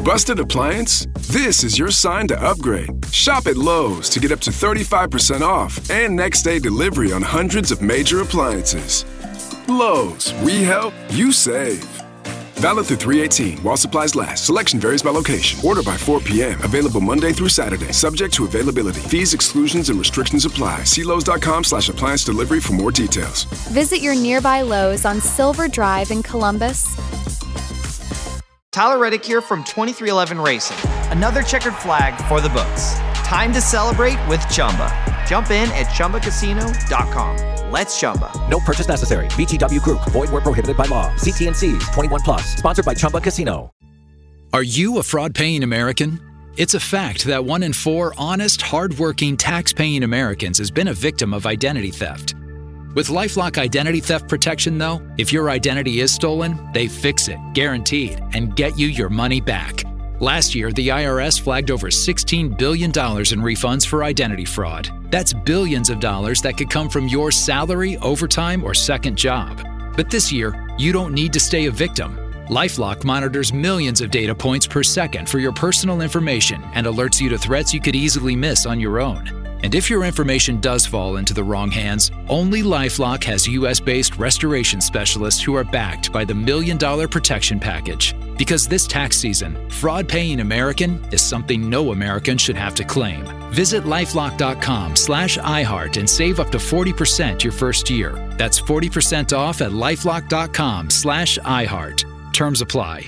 Busted appliance? This is your sign to upgrade. Shop at Lowe's to get up to 35% off and next day delivery on hundreds of major appliances. Lowe's, we help, you save. Valid through 3/18 while supplies last. Selection varies by location. Order by 4 p.m. Available Monday through Saturday. Subject to availability. Fees, exclusions, and restrictions apply. See Lowe's.com/appliance delivery for more details. Visit your nearby Lowe's on Silver Drive in Columbus. Tyler Reddick here from 2311 Racing. Another checkered flag for the books. Time to celebrate with Chumba. Jump in at ChumbaCasino.com. Let's Chumba. No purchase necessary. VGW Group. Void where prohibited by law. See T&Cs. 21+. Sponsored by Chumba Casino. Are you a fraud-paying American? It's a fact that 1 in 4 honest, hard-working, tax-paying Americans has been a victim of identity theft. With LifeLock Identity Theft Protection, though, if your identity is stolen, they fix it, guaranteed, and get you your money back. Last year, the IRS flagged over $16 billion in refunds for identity fraud. That's billions of dollars that could come from your salary, overtime, or second job. But this year, you don't need to stay a victim. LifeLock monitors millions of data points per second for your personal information and alerts you to threats you could easily miss on your own. And if your information does fall into the wrong hands, only LifeLock has U.S.-based restoration specialists who are backed by the $1 Million Protection Package. Because this tax season, fraud-paying American is something no American should have to claim. Visit LifeLock.com/iHeart and save up to 40% your first year. That's 40% off at LifeLock.com/iHeart. Terms apply.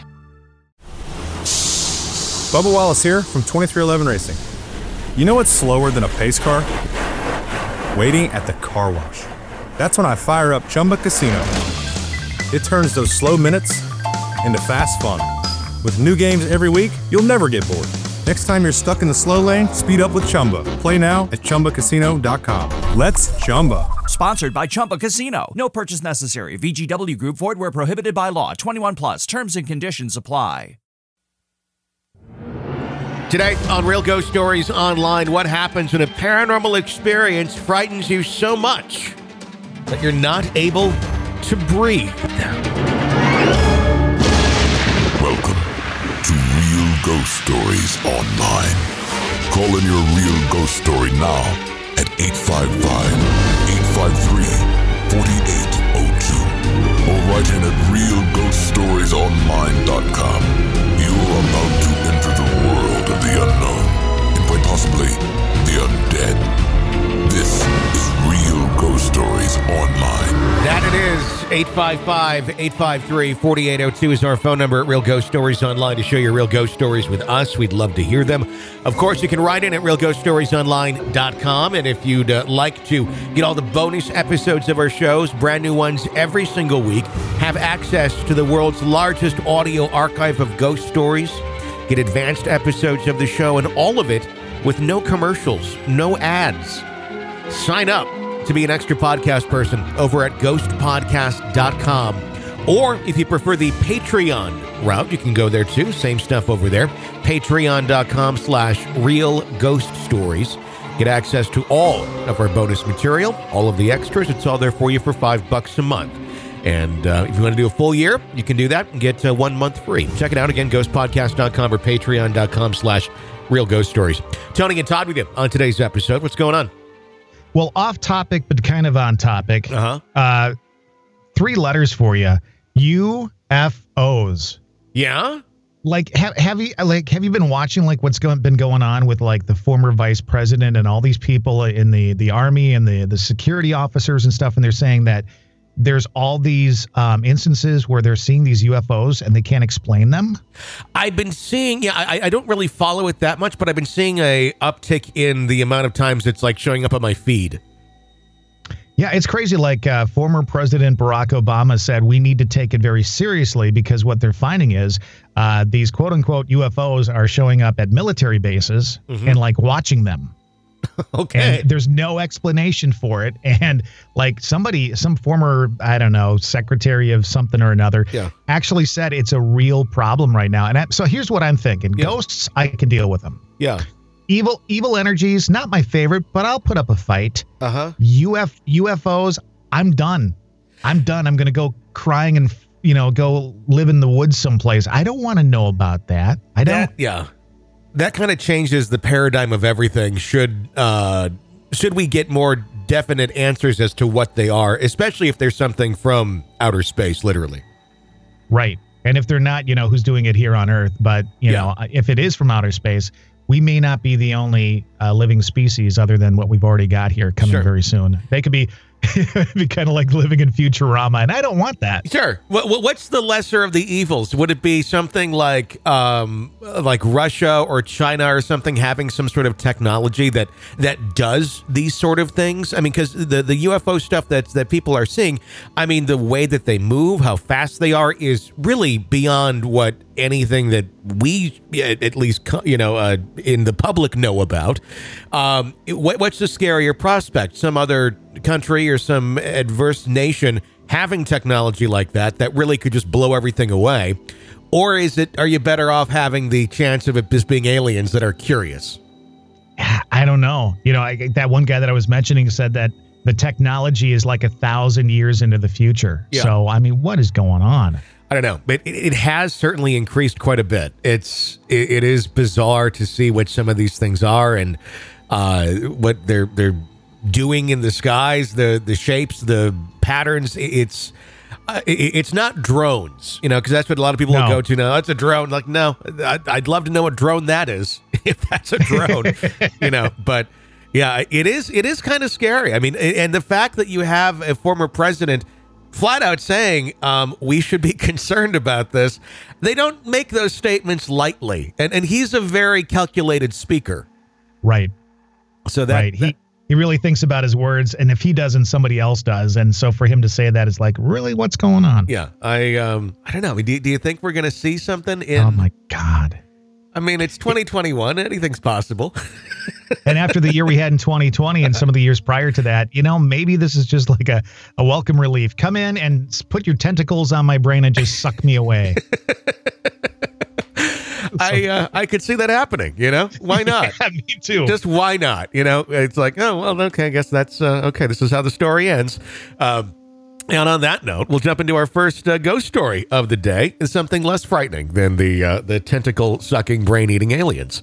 Bubba Wallace here from 2311 Racing. You know what's slower than a pace car? Waiting at the car wash. That's when I fire up Chumba Casino. It turns those slow minutes into fast fun. With new games every week, you'll never get bored. Next time you're stuck in the slow lane, speed up with Chumba. Play now at ChumbaCasino.com. Let's Chumba. Sponsored by Chumba Casino. No purchase necessary. VGW Group. Void where prohibited by law. 21+. Terms and conditions apply. Today on Real Ghost Stories Online, what happens when a paranormal experience frightens you so much that you're not able to breathe? Welcome to Real Ghost Stories Online. Call in your real ghost story now at 855-853-4802 or write in at realghoststoriesonline.com. You're about to enter the world of the unknown and quite possibly the undead. This is Real Ghost Stories Online. That it is. 855-853-4802 is our phone number at Real Ghost Stories Online to share your real ghost stories with us. We'd love to hear them. Of course, you can write in at realghoststoriesonline.com. And if you'd like to get all the bonus episodes of our shows, brand new ones every single week, have access to the world's largest audio archive of ghost stories, get advanced episodes of the show, and all of it with no commercials, no ads. Sign up to be an extra podcast person over at ghostpodcast.com. Or if you prefer the Patreon route, you can go there too. Same stuff over there. Patreon.com/realghoststories. Get access to all of our bonus material, all of the extras. It's all there for you for $5 a month. And if you want to do a full year, you can do that and get 1 month free. Check it out again, ghostpodcast.com or patreon.com/realghoststories. Tony and Todd with you on today's episode. What's going on? Well, off topic, but kind of on topic. 3 letters for you. UFOs. Yeah? Like, have you been watching like what's been going on with like the former vice president and all these people in the army and the security officers and stuff, and they're saying that there's all these instances where they're seeing these UFOs and they can't explain them? I've been seeing, I don't really follow it that much, but I've been seeing a uptick in the amount of times it's like showing up on my feed. Yeah, it's crazy. Like former President Barack Obama said, we need to take it very seriously because what they're finding is these quote unquote UFOs are showing up at military bases and like watching them. Okay. And there's no explanation for it. And like some former, I don't know, secretary of something or another actually said it's a real problem right now. And so here's what I'm thinking. Ghosts, I can deal with them. Yeah. Evil energies, not my favorite, but I'll put up a fight. UFOs, I'm done. I'm going to go crying and go live in the woods someplace. I don't want to know about that. I don't. That kind of changes the paradigm of everything. Should we get more definite answers as to what they are, especially if there's something from outer space, literally. Right. And if they're not, who's doing it here on Earth, but, if it is from outer space, we may not be the only living species other than what we've already got here coming very soon. They could be kind of like living in Futurama, and I don't want that. Sure. What's the lesser of the evils? Would it be something like Russia or China or something having some sort of technology that does these sort of things? I mean, because the UFO stuff that people are seeing, I mean, the way that they move, how fast they are, is really beyond what anything that we, at least, in the public know about. What's the scarier prospect? Some other country or some adverse nation having technology like that really could just blow everything away? Or are you better off having the chance of it just being aliens that are curious? I don't know. That one guy that I was mentioning said that the technology is like 1,000 years into the future. Yeah. So, I mean, what is going on? I don't know, but it has certainly increased quite a bit. It is bizarre to see what some of these things are and what they're doing in the skies, the shapes, the patterns. It's not drones, because that's what a lot of people will go to now. It's a drone. Like, no, I'd love to know what drone that is if that's a drone, But yeah, it is kind of scary. I mean, and the fact that you have a former president flat out saying we should be concerned about this. They don't make those statements lightly, and he's a very calculated speaker. Right. So that he really thinks about his words, and if he doesn't, somebody else does. And so for him to say that is like, really, what's going on? Yeah, I don't know. Do you think we're going to see something in? Oh my God. I mean, it's 2021. Anything's possible. And after the year we had in 2020 and some of the years prior to that, maybe this is just like a welcome relief. Come in and put your tentacles on my brain and just suck me away. I could see that happening, Why not? Yeah, me too. Just why not? It's like, oh, well, okay, I guess that's okay. This is how the story ends. And on that note, we'll jump into our first ghost story of the day. It's something less frightening than the tentacle-sucking, brain-eating aliens.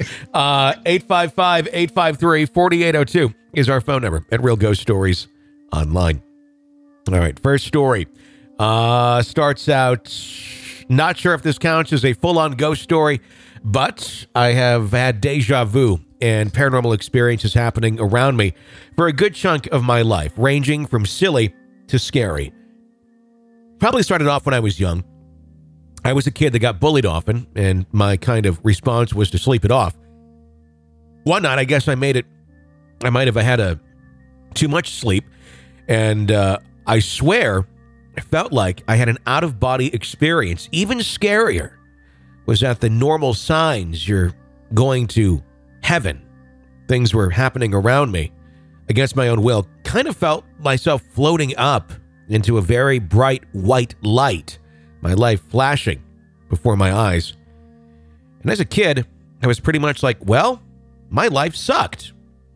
855-853-4802 is our phone number at Real Ghost Stories Online. All right, first story starts out, not sure if this counts as a full-on ghost story, but I have had deja vu and paranormal experiences happening around me for a good chunk of my life, ranging from silly to scary. Probably started off when I was young. I was a kid that got bullied often, and my kind of response was to sleep it off. One night, I guess I might have had too much sleep, and I swear I felt like I had an out-of-body experience. Even scarier was that the normal signs you're going to heaven. Things were happening around me against my own will. Kind of felt myself floating up into a very bright white light, my life flashing before my eyes. And as a kid, I was pretty much like, well, my life sucked.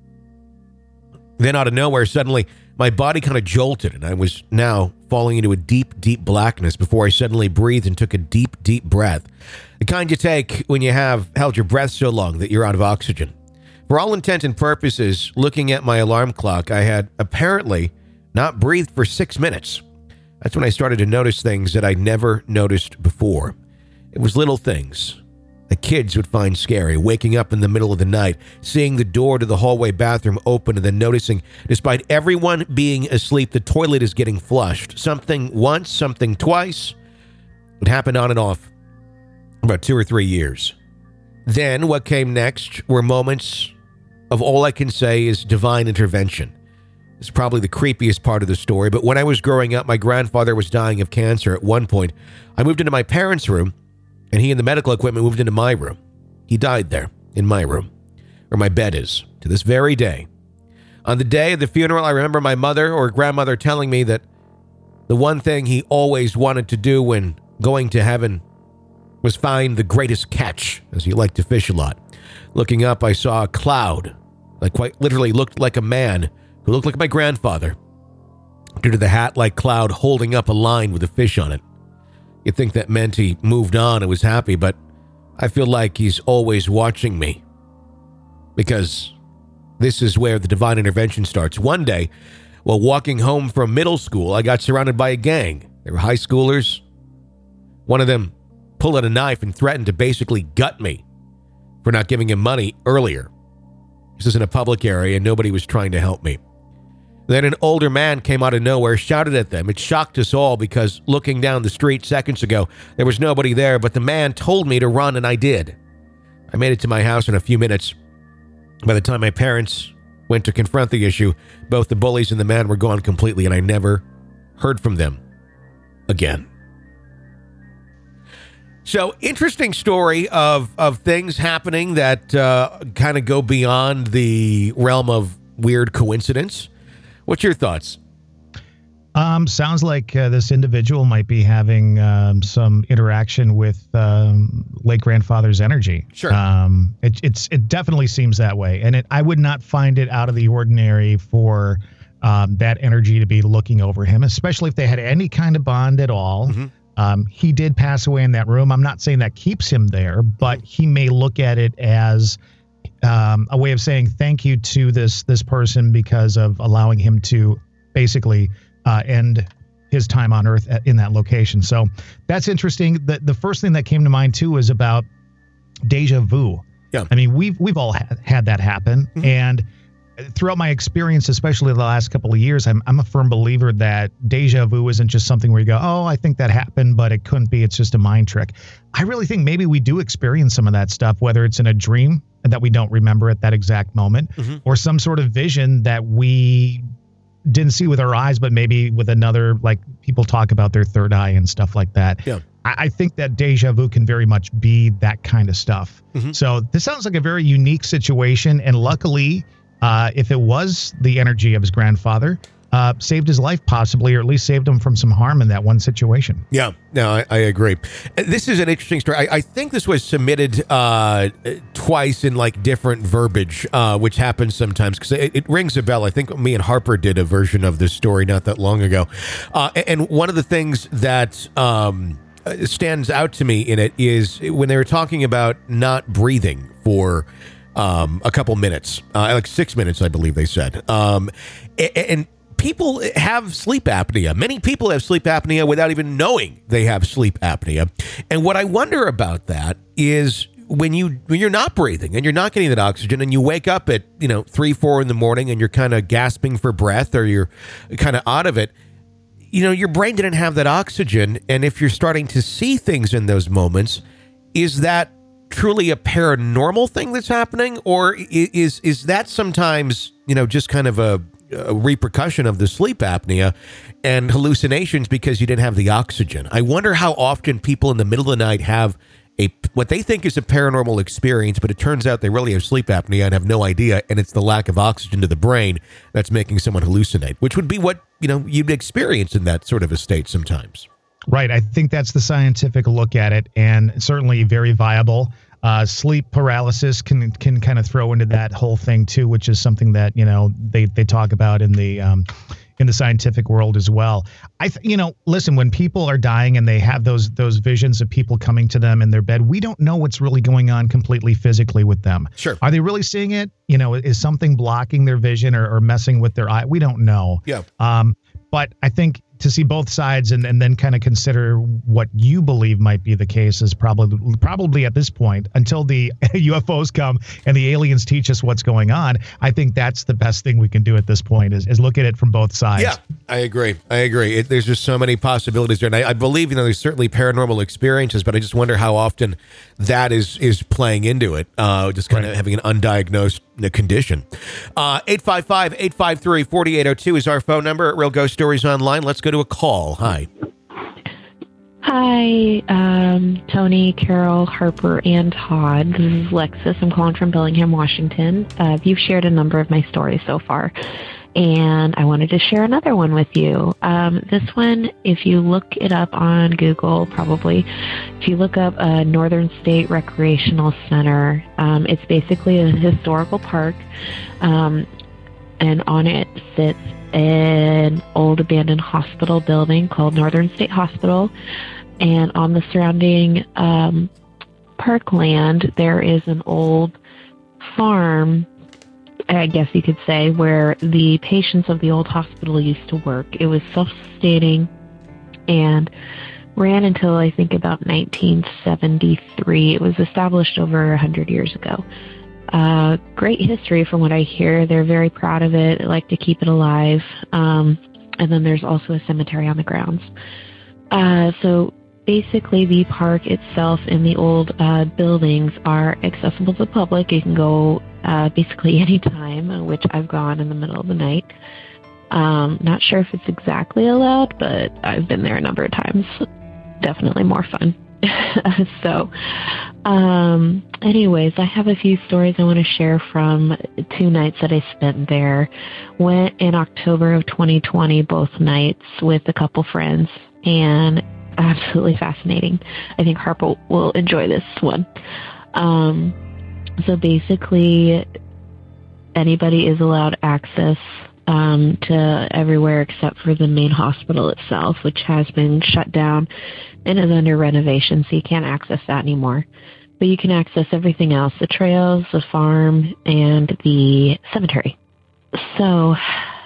Then out of nowhere, suddenly, my body kind of jolted, and I was now falling into a deep, deep blackness before I suddenly breathed and took a deep, deep breath. The kind you take when you have held your breath so long that you're out of oxygen. For all intent and purposes, looking at my alarm clock, I had apparently not breathed for 6 minutes. That's when I started to notice things that I'd never noticed before. It was little things that kids would find scary, waking up in the middle of the night, seeing the door to the hallway bathroom open, and then noticing, despite everyone being asleep, the toilet is getting flushed. Something once, something twice. It happened on and off about 2 or 3 years. Then what came next were moments of all I can say is divine intervention. It's probably the creepiest part of the story, but when I was growing up, my grandfather was dying of cancer. At one point, I moved into my parents' room, and he and the medical equipment moved into my room. He died there, in my room, where my bed is, to this very day. On the day of the funeral, I remember my mother or grandmother telling me that the one thing he always wanted to do when going to heaven was find the greatest catch, as he liked to fish a lot. Looking up, I saw a cloud that quite literally looked like a man who looked like my grandfather, due to the hat-like cloud holding up a line with a fish on it. You'd think that meant he moved on and was happy, but I feel like he's always watching me. Because this is where the divine intervention starts. One day, while walking home from middle school, I got surrounded by a gang. They were high schoolers. One of them pulled out a knife and threatened to basically gut me for not giving him money earlier. This is in a public area and nobody was trying to help me. Then an older man came out of nowhere, shouted at them. It shocked us all because looking down the street seconds ago, there was nobody there, but the man told me to run and I did. I made it to my house in a few minutes. By the time my parents went to confront the issue, both the bullies and the man were gone completely, and I never heard from them again. So, interesting story of things happening that kind of go beyond the realm of weird coincidence. What's your thoughts? Sounds like this individual might be having some interaction with late grandfather's energy. Sure. It definitely seems that way, and I would not find it out of the ordinary for that energy to be looking over him, especially if they had any kind of bond at all. Mm-hmm. He did pass away in that room. I'm not saying that keeps him there, but he may look at it as a way of saying thank you to this person because of allowing him to basically end his time on Earth in that location. So that's interesting. The first thing that came to mind too is about deja vu. Yeah. I mean, we've all had that happen, mm-hmm. and throughout my experience, especially the last couple of years, I'm a firm believer that deja vu isn't just something where you go, oh, I think that happened, but it couldn't be. It's just a mind trick. I really think maybe we do experience some of that stuff, whether it's in a dream that we don't remember at that exact moment, mm-hmm. or some sort of vision that we didn't see with our eyes, but maybe with another, like people talk about their third eye and stuff like that. Yeah. I think that deja vu can very much be that kind of stuff. Mm-hmm. So this sounds like a very unique situation. And luckily, if it was the energy of his grandfather, saved his life possibly, or at least saved him from some harm in that one situation. Yeah, no, I agree. This is an interesting story. I think this was submitted twice in like different verbiage, which happens sometimes because it rings a bell. I think me and Harper did a version of this story not that long ago. And one of the things that stands out to me in it is when they were talking about not breathing for a couple minutes, like 6 minutes, I believe they said. And people have sleep apnea. Many people have sleep apnea without even knowing they have sleep apnea. And what I wonder about that is when you're not breathing and you're not getting that oxygen and you wake up at 3-4 in the morning and you're kind of gasping for breath or you're kind of out of it, your brain didn't have that oxygen. And if you're starting to see things in those moments, is that truly a paranormal thing that's happening, or is that sometimes just kind of a repercussion of the sleep apnea and hallucinations because you didn't have the oxygen? I wonder how often people in the middle of the night have what they think is a paranormal experience, but it turns out they really have sleep apnea and have no idea, and it's the lack of oxygen to the brain that's making someone hallucinate, which would be what you'd experience in that sort of a state sometimes. Right. I think that's the scientific look at it, and certainly very viable. Sleep paralysis can kind of throw into that whole thing too, which is something that they talk about in the scientific world as well. Listen, when people are dying and they have those visions of people coming to them in their bed, we don't know what's really going on completely physically with them. Sure. Are they really seeing it? Is something blocking their vision or messing with their eye? We don't know. Yeah. But I think to see both sides and then kind of consider what you believe might be the case is probably at this point, until the UFOs come and the aliens teach us what's going on. I think that's the best thing we can do at this point is look at it from both sides. Yeah, I agree. There's just so many possibilities there. And I believe, there's certainly paranormal experiences, but I just wonder how often that is playing into it, just kind of having an undiagnosed condition. 855-853-4802 is our phone number at Real Ghost Stories Online. Let's go to a call. Hi. Hi, Tony, Carol, Harper, and Todd. This is Lexus. I'm calling from Bellingham, Washington. You've shared a number of my stories so far, and I wanted to share another one with you. This one, if you look it up on Google, probably, if you look up Northern State Recreational Center, it's basically a historical park, and on it sits an old abandoned hospital building called Northern State Hospital. And on the surrounding parkland, there is an old farm, I guess you could say, where the patients of the old hospital used to work. It was self-sustaining and ran until I think about 1973. It was established over 100 years ago. Great history from what I hear. They're very proud of it. They like to keep it alive. And then there's also a cemetery on the grounds. So basically the park itself and the old buildings are accessible to the public. You can go basically any time, which I've gone in the middle of the night. Not sure if it's exactly allowed, but I've been there a number of times. Definitely more fun. So, anyways, I have a few stories I want to share from 2 nights that I spent there. Went in October of 2020, both nights, with a couple friends, and absolutely fascinating. I think Harper will enjoy this one. So basically, anybody is allowed access to everywhere except for the main hospital itself, which has been shut down and is under renovation, so you can't access that anymore. But you can access everything else, the trails, the farm, and the cemetery. So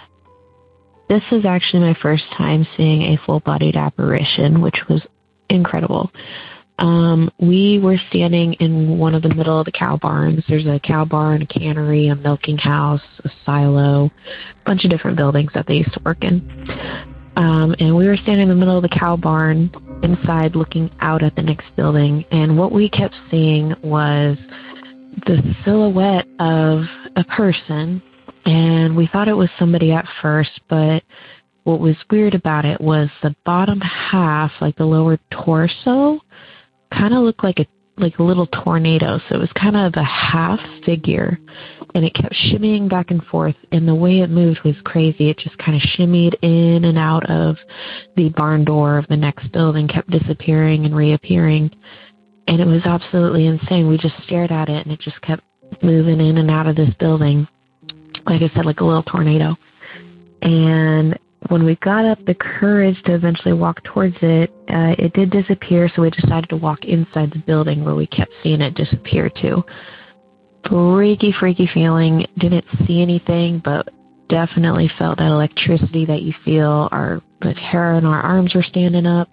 this was actually my first time seeing a full-bodied apparition, which was incredible. We were standing in one of the middle of the cow barns. There's a cow barn, a cannery, a milking house, a silo, a bunch of different buildings that they used to work in. And we were standing in the middle of the cow barn inside looking out at the next building. And what we kept seeing was the silhouette of a person. And we thought it was somebody at first, but what was weird about it was the bottom half, like the lower torso, kind of looked like a little tornado. So it was kind of a half figure, and it kept shimmying back and forth, and the way it moved was crazy. It just kind of shimmied in and out of the barn door of the next building, kept disappearing and reappearing, and it was absolutely insane. We just stared at it, and it just kept moving in and out of this building, like I said, like a little tornado. And when we got up the courage to eventually walk towards it, it did disappear, so we decided to walk inside the building where we kept seeing it disappear to. Freaky feeling. Didn't see anything, but definitely felt that electricity that you feel. The hair on our arms were standing up.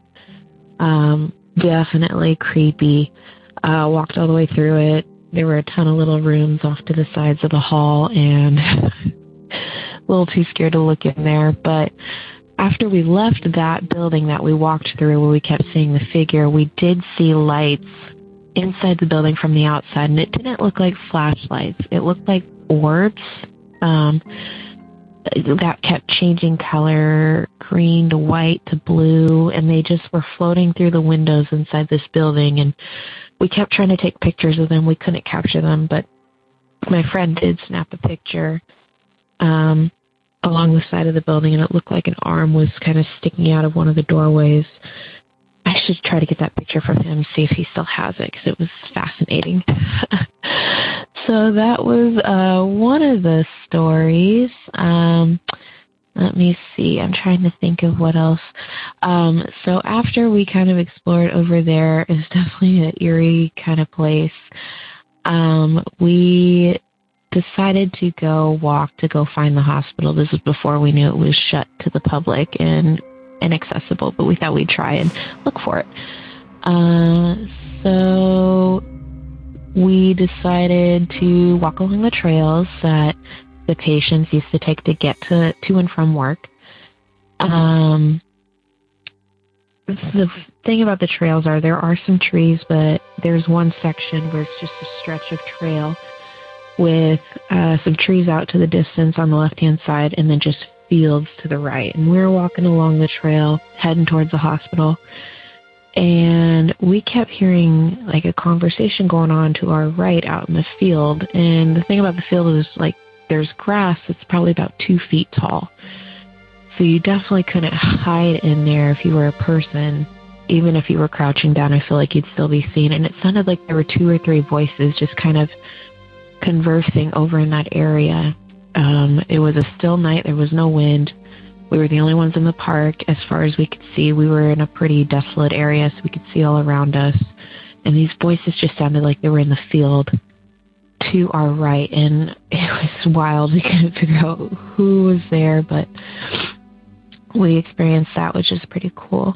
Definitely creepy. Walked all the way through it. There were a ton of little rooms off to the sides of the hall, and a little too scared to look in there. But after we left that building that we walked through where we kept seeing the figure, we did see lights inside the building from the outside, and it didn't look like flashlights. It looked like orbs that kept changing color, green to white to blue, and they just were floating through the windows inside this building. And we kept trying to take pictures of them. We couldn't capture them, but my friend did snap a picture along the side of the building, and it looked like an arm was kind of sticking out of one of the doorways. I should try to get that picture from him, see if he still has it, because it was fascinating. So that was one of the stories. Let me see. I'm trying to think of what else. So after we kind of explored over there, it's definitely an eerie kind of place. We decided to go find the hospital. This was before we knew it was shut to the public and inaccessible, but we thought we'd try and look for it. So we decided to walk along the trails that the patients used to take to get to and from work. The thing about the trails there are some trees, but there's one section where it's just a stretch of trail with some trees out to the distance on the left-hand side, and then just fields to the right. And we were walking along the trail, heading towards the hospital, and we kept hearing like a conversation going on to our right out in the field. And the thing about the field is like there's grass that's probably about 2 feet tall. So you definitely couldn't hide in there if you were a person. Even if you were crouching down, I feel like you'd still be seen. And it sounded like there were 2 or 3 voices just kind of conversing over in that area. It was a still night. There was no wind. We were the only ones in the park. As far as we could see, we were in a pretty desolate area, so we could see all around us. And these voices just sounded like they were in the field to our right, and it was wild. We couldn't figure out who was there, but we experienced that, which is pretty cool.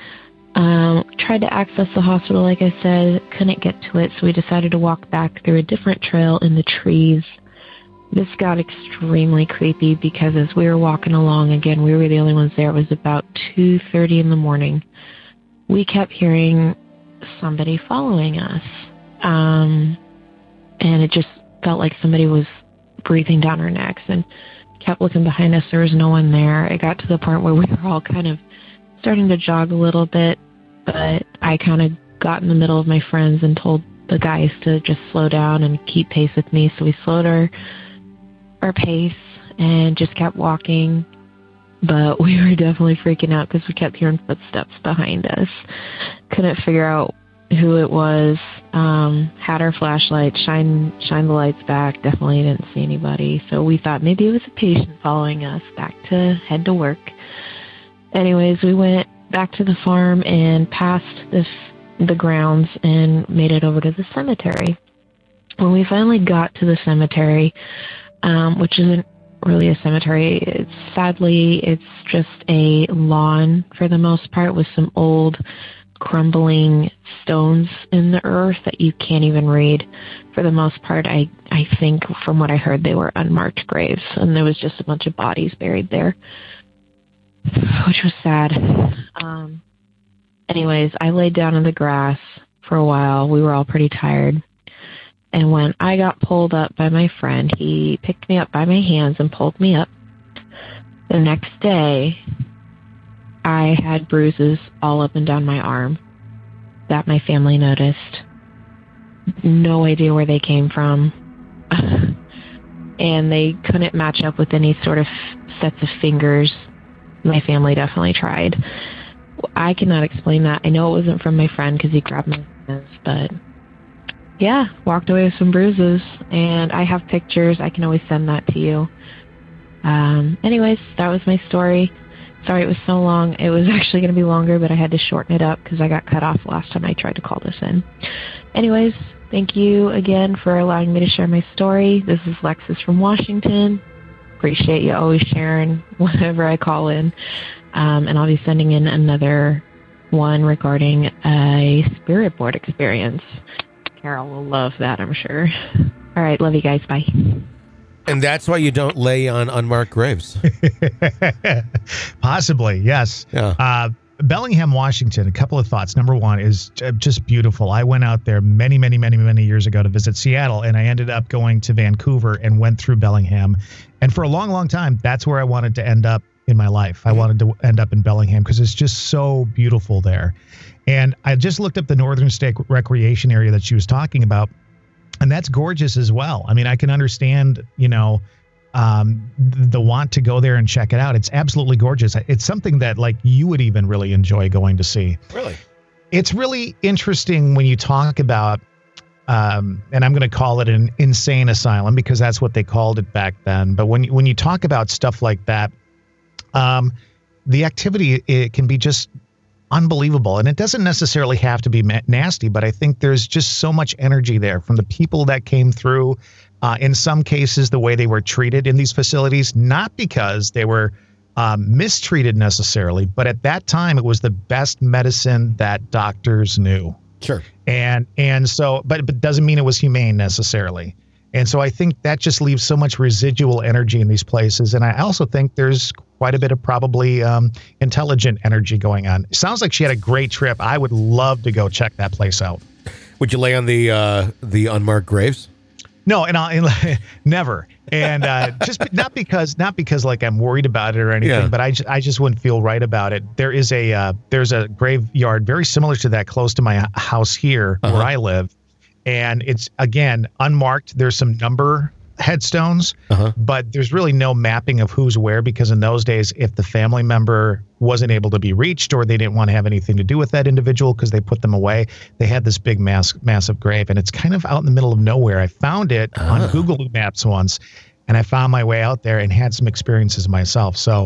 Tried to access the hospital, like I said, couldn't get to it, so we decided to walk back through a different trail in the trees. This got extremely creepy because as we were walking along, again, we were the only ones there. It was about 2:30 in the morning. We kept hearing somebody following us. And it just felt like somebody was breathing down our necks, and kept looking behind us. There was no one there. It got to the point where we were all kind of starting to jog a little bit, but I kind of got in the middle of my friends and told the guys to just slow down and keep pace with me. So we slowed our pace and just kept walking, but we were definitely freaking out because we kept hearing footsteps behind us. Couldn't figure out who it was. Had our flashlight, shine the lights back. Definitely didn't see anybody. So we thought maybe it was a patient following us back to head to work. Anyways, we went back to the farm and passed the grounds and made it over to the cemetery. When we finally got to the cemetery, which isn't really a cemetery, sadly it's just a lawn for the most part with some old crumbling stones in the earth that you can't even read. For the most part, I think from what I heard, they were unmarked graves, and there was just a bunch of bodies buried there, which was sad. Anyways, I laid down in the grass for a while. We were all pretty tired. And when I got pulled up by my friend, he picked me up by my hands and pulled me up. The next day, I had bruises all up and down my arm that my family noticed. No idea where they came from. And they couldn't match up with any sort of sets of fingers. My family definitely tried. I cannot explain that. I know it wasn't from my friend because he grabbed my hands, but yeah, walked away with some bruises, and I have pictures. I can always send that to you. Anyways, that was my story. Sorry it was so long. It was actually going to be longer, but I had to shorten it up because I got cut off last time I tried to call this in. Anyways, thank you again for allowing me to share my story. This is Lexus from Washington. Appreciate you always sharing whenever I call in. And I'll be sending in another one regarding a spirit board experience. Carol will love that, I'm sure. All right, love you guys. Bye. And that's why you don't lay on unmarked graves. Possibly, yes. Yeah. Bellingham, Washington, a couple of thoughts. Number one is just beautiful. I went out there many years ago to visit Seattle, and I ended up going to Vancouver and went through Bellingham. And for a long time, that's where I wanted to end up in my life. I wanted to end up in Bellingham because it's just so beautiful there. And I just looked up the Northern State Recreation Area that she was talking about, and that's gorgeous as well. I mean, I can understand, the want to go there and check it out. It's absolutely gorgeous. It's something that like you would even really enjoy going to see. Really? It's really interesting when you talk about, and I'm going to call it an insane asylum because that's what they called it back then. But when you talk about stuff like that, the activity, it can be just unbelievable. And it doesn't necessarily have to be nasty, but I think there's just so much energy there from the people that came through. In some cases, the way they were treated in these facilities, not because they were mistreated necessarily, but at that time it was the best medicine that doctors knew. Sure. And so, but doesn't mean it was humane necessarily. And so I think that just leaves so much residual energy in these places. And I also think there's quite a bit of probably intelligent energy going on. It sounds like she had a great trip. I would love to go check that place out. Would you lay on the unmarked graves? No, and never. And just not because like I'm worried about it or anything, but I just wouldn't feel right about it. There's a graveyard very similar to that close to my house here where I live. And it's, again, unmarked. There's some number headstones, but there's really no mapping of who's where because in those days, if the family member wasn't able to be reached or they didn't want to have anything to do with that individual because they put them away, they had this big massive grave. And it's kind of out in the middle of nowhere. I found it on Google Maps once, and I found my way out there and had some experiences myself. So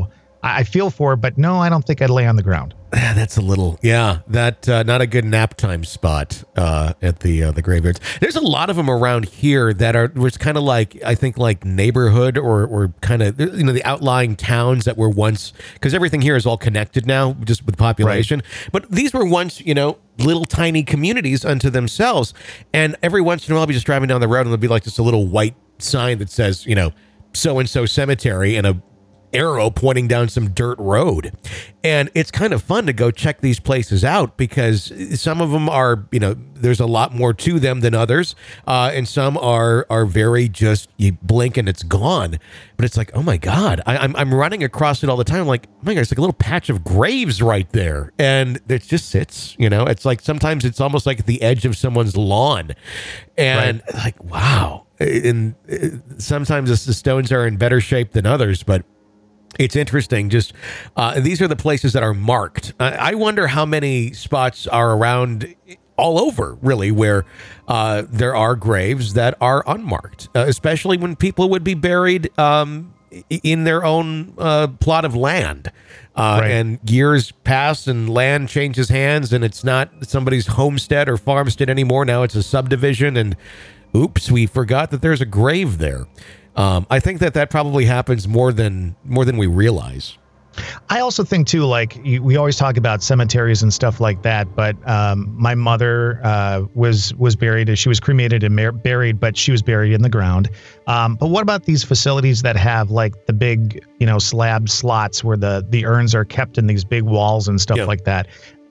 I feel for it, but no, I don't think I'd lay on the ground. That's a little, not a good nap time spot at the graveyards. There's a lot of them around here that was kind of like, I think, like neighborhood or kind of, the outlying towns that were once, because everything here is all connected now just with population. Right. But these were once, little tiny communities unto themselves. And every once in a while, I'll be just driving down the road and there'll be like just a little white sign that says, so-and-so cemetery and a arrow pointing down some dirt road. And it's kind of fun to go check these places out because some of them are, there's a lot more to them than others. And some are very just, you blink and it's gone. But it's like, oh my God, I'm running across it all the time. I'm like, oh my God, it's like a little patch of graves right there. And it just sits, it's like, sometimes it's almost like at the edge of someone's lawn. And like, wow. And sometimes the stones are in better shape than others, but it's interesting. Just these are the places that are marked. I wonder how many spots are around all over, really, where there are graves that are unmarked, especially when people would be buried in their own plot of land. And years pass and land changes hands and it's not somebody's homestead or farmstead anymore. Now it's a subdivision and oops, we forgot that there's a grave there. I think that probably happens more than we realize. I also think too, like we always talk about cemeteries and stuff like that, but my mother was buried. She was cremated and buried, but she was buried in the ground. But what about these facilities that have like the big, slab slots where the urns are kept in these big walls and stuff like that?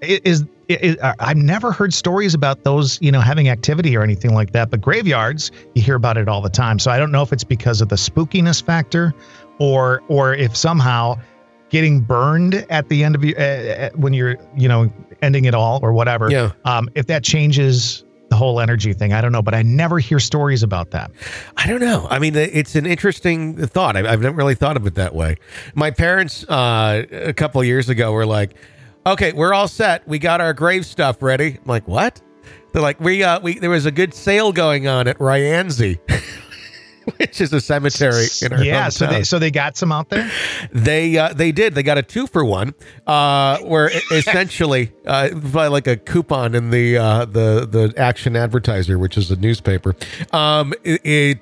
I've never heard stories about those, having activity or anything like that. But graveyards, you hear about it all the time. So I don't know if it's because of the spookiness factor, or if somehow getting burned at the end of when you're, ending it all or whatever. Yeah. If that changes the whole energy thing, I don't know. But I never hear stories about that. I don't know. I mean, it's an interesting thought. I've never really thought of it that way. My parents a couple of years ago were like, okay, we're all set. We got our grave stuff ready. I'm like, what? They're like, there was a good sale going on at Ryanzi, which is a cemetery in our hometown. So they got some out there? They did. They got a 2-for-1, where essentially by like a coupon in the Action Advertiser, which is a newspaper. They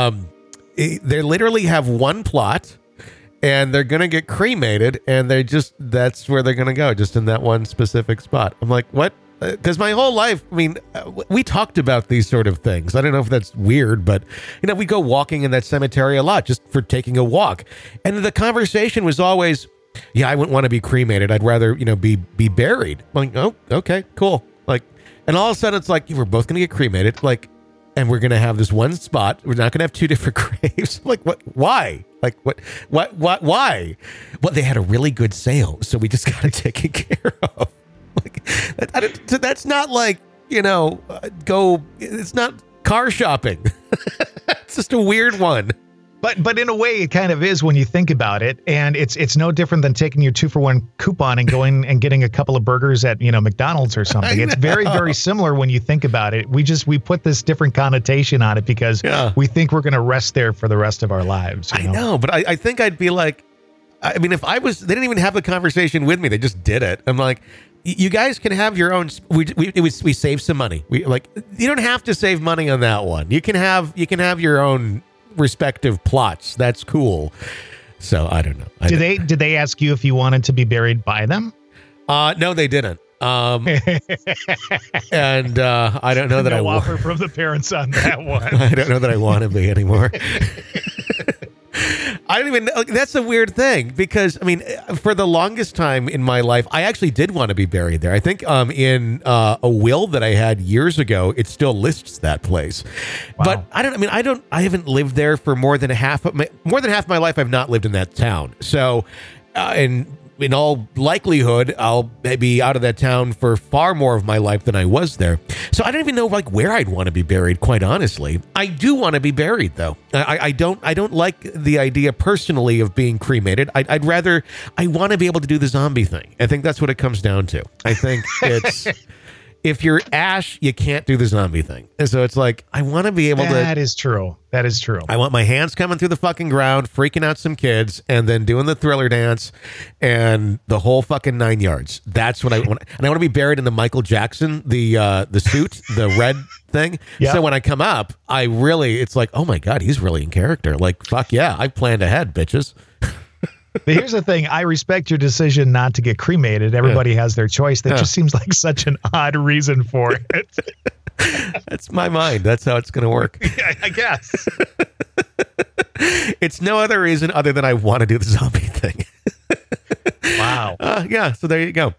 literally have one plot. And they're going to get cremated, and that's where they're going to go, just in that one specific spot. I'm like, what? Because my whole life, I mean, we talked about these sort of things. I don't know if that's weird, but, we go walking in that cemetery a lot just for taking a walk. And the conversation was always, yeah, I wouldn't want to be cremated. I'd rather, be buried. I'm like, oh, okay, cool. Like, and all of a sudden it's like, we're both going to get cremated. Like, and we're going to have this one spot. We're not going to have two different graves. I'm like, what? Why? Like, what? Why? Well, they had a really good sale, so we just got it taken care of. Like, that's not like, it's not car shopping. It's just a weird one. But in a way, it kind of is when you think about it, and it's no different than taking your 2-for-1 coupon and going and getting a couple of burgers at McDonald's or something. It's very, very similar when you think about it. We put this different connotation on it because we think we're going to rest there for the rest of our lives. I know, but I think I'd be like, I mean, if they didn't even have the conversation with me, they just did it. I'm like, you guys can have your own. We saved some money. You don't have to save money on that one. You can have your own respective plots. That's cool. So I don't know. Did they ask you if you wanted to be buried by them? No, they didn't. And I don't know that I offer from the parents on that one. I don't know that I want to be anymore. I don't even know. That's a weird thing because, I mean, for the longest time in my life, I actually did want to be buried there. I think in a will that I had years ago, it still lists that place. Wow. But I haven't lived there for more than half my life. I've not lived in that town. So, in all likelihood, I'll be out of that town for far more of my life than I was there. So I don't even know where I'd want to be buried, quite honestly. I do want to be buried, though. I don't like the idea personally of being cremated. I want to be able to do the zombie thing. I think that's what it comes down to. I think if you're Ash, you can't do the zombie thing. And so it's like, I want to be able to. That is true. That is true. I want my hands coming through the fucking ground, freaking out some kids, and then doing the Thriller dance and the whole fucking 9 yards. That's what I want. And I want to be buried in the Michael Jackson, the suit, the red thing. Yep. So when I come up, it's like, oh my God, he's really in character. Like, fuck yeah, I planned ahead, bitches. But here's the thing. I respect your decision not to get cremated. Everybody has their choice. That just seems like such an odd reason for it. That's my mind. That's how it's going to work. I guess. It's no other reason other than I want to do the zombie thing. Wow. Yeah, so there you go.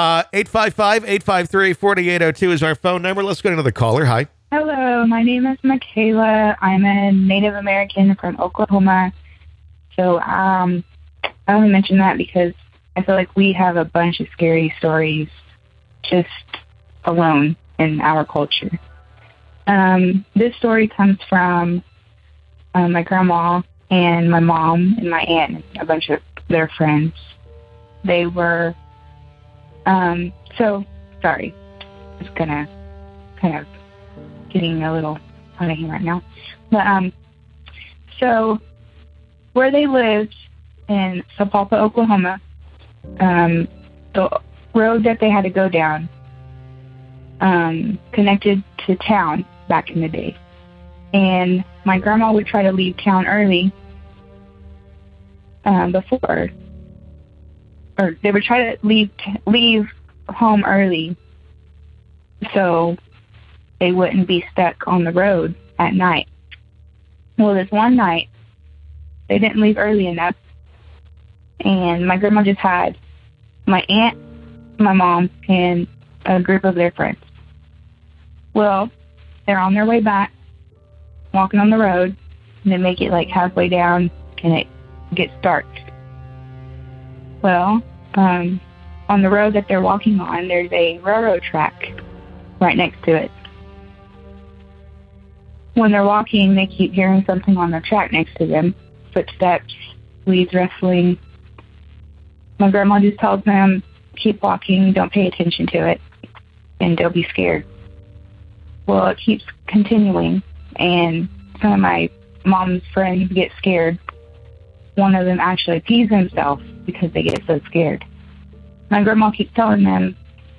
855-853-4802 is our phone number. Let's go to another caller. Hi. Hello, my name is Michaela. I'm a Native American from Oklahoma. So I only mention that because I feel like we have a bunch of scary stories just alone in our culture. This story comes from my grandma and my mom and my aunt and a bunch of their friends. They were, sorry, it's kind of getting a little out of here right now. But, so where they lived in Sapulpa, Oklahoma, the road that they had to go down connected to town back in the day. And my grandma would try to leave town early or they would try to leave home early so they wouldn't be stuck on the road at night. Well, this one night, they didn't leave early enough, and my grandma just had my aunt, my mom, and a group of their friends. Well, they're on their way back, walking on the road, and they make it like halfway down, and it gets dark. Well, on the road that they're walking on, there's a railroad track right next to it. When they're walking, they keep hearing something on the track next to them. Footsteps, leaves rustling. My grandma just tells them, keep walking, don't pay attention to it, and don't be scared. Well, it keeps continuing, and some of my mom's friends get scared. One of them actually pees himself because they get so scared. My grandma keeps telling them,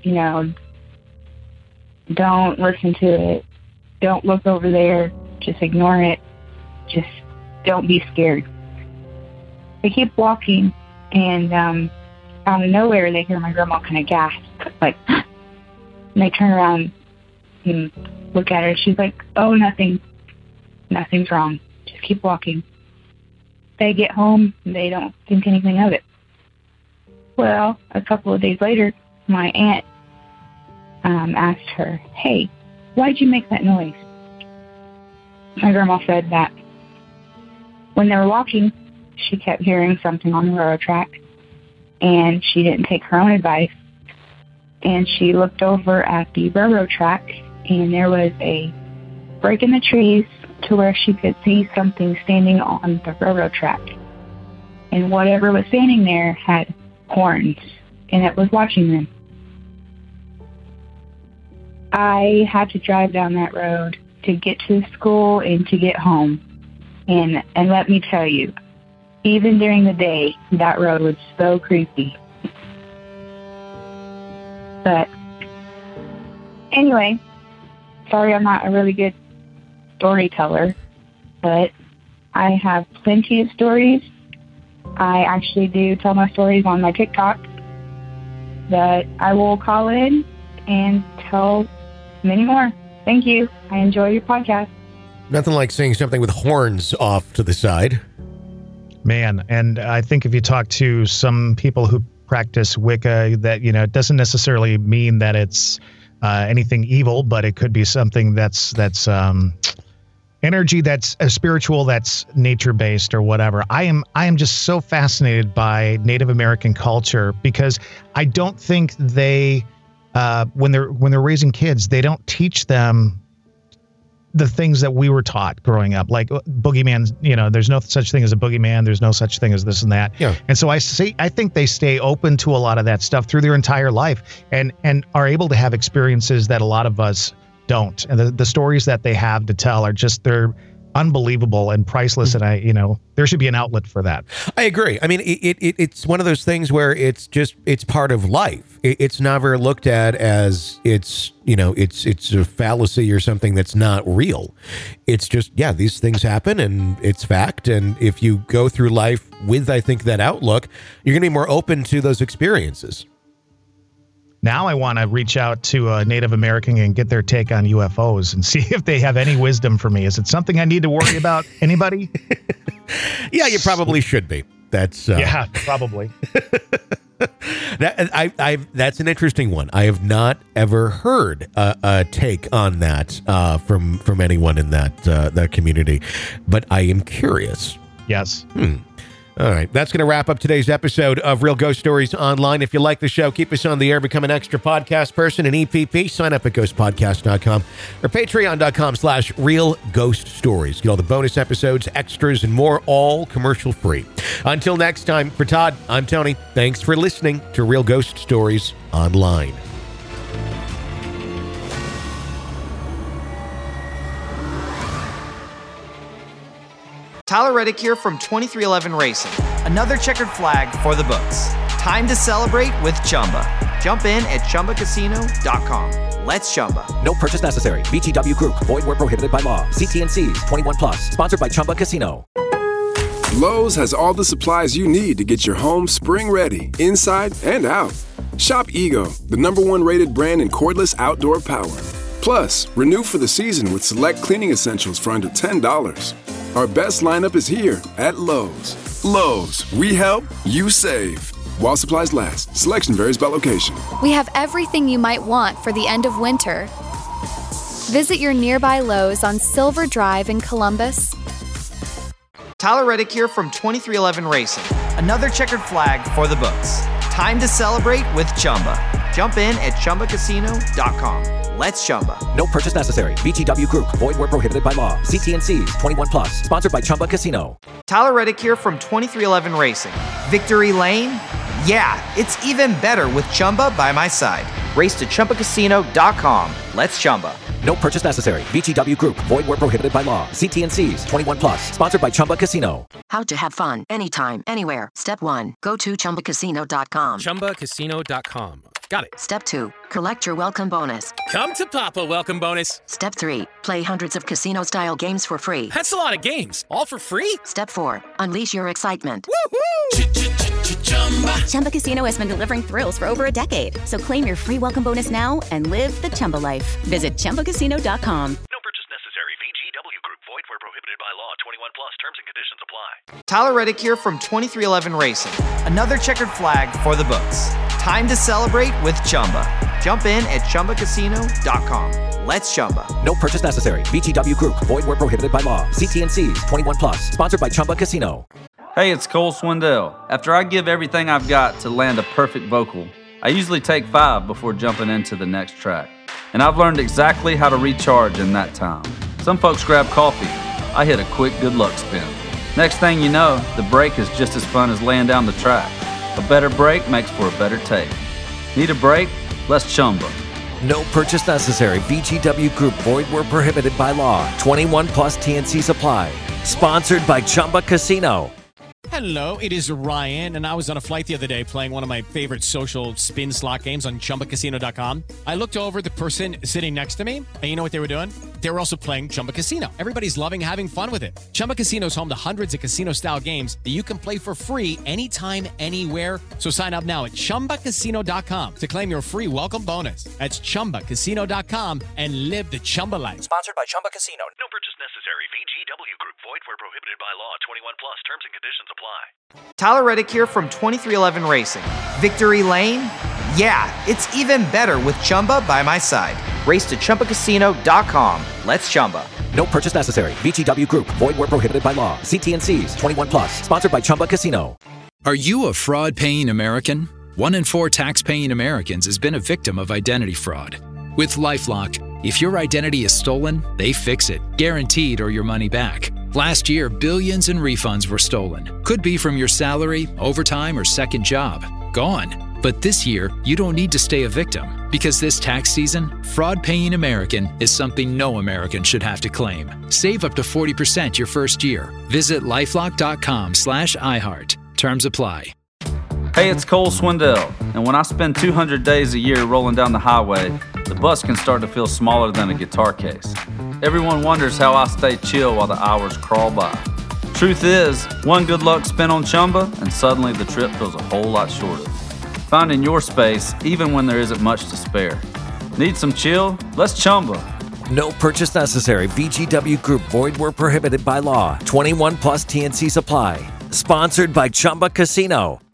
don't listen to it. Don't look over there. Just ignore it. Just don't be scared. They keep walking, and out of nowhere, they hear my grandma kind of gasp, like, and they turn around and look at her. She's like, oh, nothing's wrong. Just keep walking. They get home, and they don't think anything of it. Well, a couple of days later, my aunt asked her, hey, why'd you make that noise? My grandma said that when they were walking, she kept hearing something on the railroad track, and she didn't take her own advice. And she looked over at the railroad track, and there was a break in the trees to where she could see something standing on the railroad track. And whatever was standing there had horns, and it was watching them. I had to drive down that road to get to school and to get home. And let me tell you, even during the day, that road was so creepy. But anyway, sorry I'm not a really good storyteller, but I have plenty of stories. I actually do tell my stories on my TikTok that I will call in and tell many more. Thank you. I enjoy your podcast. Nothing like seeing something with horns off to the side. Man, and I think if you talk to some people who practice Wicca, that, it doesn't necessarily mean that it's anything evil, but it could be something that's energy, that's spiritual, that's nature-based or whatever. I am just so fascinated by Native American culture because I don't think they when they're raising kids, they don't teach them the things that we were taught growing up, like boogeyman, there's no such thing as a boogeyman. There's no such thing as this and that. Yeah. And so I think they stay open to a lot of that stuff through their entire life and are able to have experiences that a lot of us don't. And the stories that they have to tell are they're unbelievable and priceless. And there should be an outlet for that. I agree. I mean, it's one of those things where it's part of life. It's never looked at as it's a fallacy or something that's not real. It's just, these things happen and it's fact. And if you go through life with, I think, that outlook, you're going to be more open to those experiences. Now I want to reach out to a Native American and get their take on UFOs and see if they have any wisdom for me. Is it something I need to worry about? Anybody? Yeah, you probably should be. That's yeah, probably. That's an interesting one. I have not ever heard a take on that from anyone in that community, but I am curious. Yes. All right. That's going to wrap up today's episode of Real Ghost Stories Online. If you like the show, keep us on the air, become an extra podcast person, an EPP. Sign up at ghostpodcast.com or patreon.com/Real Ghost Stories. Get all the bonus episodes, extras, and more, all commercial free. Until next time, for Todd, I'm Tony. Thanks for listening to Real Ghost Stories Online. Tyler Reddick here from 2311 Racing. Another checkered flag for the books. Time to celebrate with Chumba. Jump in at ChumbaCasino.com. Let's Chumba. No purchase necessary. VGW Group. Void where prohibited by law. See T&Cs. 21 plus. Sponsored by Chumba Casino. Lowe's has all the supplies you need to get your home spring ready, inside and out. Shop Ego, the #1 rated brand in cordless outdoor power. Plus, renew for the season with select cleaning essentials for under $10. Our best lineup is here at Lowe's. Lowe's, we help, you save. While supplies last, selection varies by location. We have everything you might want for the end of winter. Visit your nearby Lowe's on Silver Drive in Columbus. Tyler Reddick here from 2311 Racing. Another checkered flag for the books. Time to celebrate with Chumba. Jump in at ChumbaCasino.com. Let's Chumba. No purchase necessary. VGW Group. Void where prohibited by law. See T&Cs. 21 plus. Sponsored by Chumba Casino. Tyler Reddick here from 2311 Racing. Victory Lane? Yeah, it's even better with Chumba by my side. Race to ChumbaCasino.com. Let's Chumba. No purchase necessary. VGW Group. Void where prohibited by law. See T&Cs. 21 plus. Sponsored by Chumba Casino. How to have fun anytime, anywhere. Step 1. Go to ChumbaCasino.com. ChumbaCasino.com. Got it. Step 2. Collect your welcome bonus. Come to Papa welcome bonus. Step 3. Play hundreds of casino-style games for free. That's a lot of games. All for free? Step 4. Unleash your excitement. Woohoo! Chumba Casino has been delivering thrills for over a decade. So claim your free welcome bonus now and live the Chumba life. Visit ChumbaCasino.com. No purchase necessary. VGW Group. Void where prohibited by law. 21 plus. Terms and conditions apply. Tyler Reddick here from 2311 Racing. Another checkered flag for the books. Time to celebrate with Chumba. Jump in at ChumbaCasino.com. Let's Chumba. No purchase necessary. VGW Group. Void where prohibited by law. See T&Cs. 21 plus. Sponsored by Chumba Casino. Hey, it's Cole Swindell. After I give everything I've got to land a perfect vocal, I usually take 5 before jumping into the next track. And I've learned exactly how to recharge in that time. Some folks grab coffee. I hit a quick good luck spin. Next thing you know, the break is just as fun as laying down the track. A better break makes for a better take. Need a break? Let's Chumba. No purchase necessary. VGW Group. Void where prohibited by law. 21 plus T&Cs apply. Sponsored by Chumba Casino. Hello, it is Ryan, and I was on a flight the other day playing one of my favorite social spin slot games on ChumbaCasino.com. I looked over at the person sitting next to me, and you know what they were doing? They were also playing Chumba Casino. Everybody's loving having fun with it. Chumba Casino is home to hundreds of casino-style games that you can play for free anytime, anywhere. So sign up now at ChumbaCasino.com to claim your free welcome bonus. That's ChumbaCasino.com and live the Chumba life. Sponsored by Chumba Casino. No purchase necessary. VGW Group. Void where prohibited by law. 21 plus. Terms and conditions apply. Tyler Reddick here from 2311 Racing. Victory Lane? Yeah, it's even better with Chumba by my side. Race to ChumbaCasino.com. Let's Chumba. No purchase necessary. VGW Group. Void where prohibited by law. See T&Cs. 21 plus. Sponsored by Chumba Casino. Are you a fraud-paying American? 1 in 4 tax-paying Americans has been a victim of identity fraud. With LifeLock, If your identity is stolen, they fix it, guaranteed, or your money back. Last year, billions in refunds were stolen. Could be from your salary, overtime, or second job. Gone. But this year, you don't need to stay a victim, because this tax season, fraud-paying American is something no American should have to claim. Save up to 40% your first year. Visit LifeLock.com/iHeart. Terms apply. Hey, it's Cole Swindell, and when I spend 200 days a year rolling down the highway, the bus can start to feel smaller than a guitar case. Everyone wonders how I stay chill while the hours crawl by. Truth is, one good luck spin on Chumba, and suddenly the trip feels a whole lot shorter. Finding your space, even when there isn't much to spare. Need some chill? Let's Chumba. No purchase necessary. VGW Group. Void where prohibited by law. 21 plus TNC Supply. Sponsored by Chumba Casino.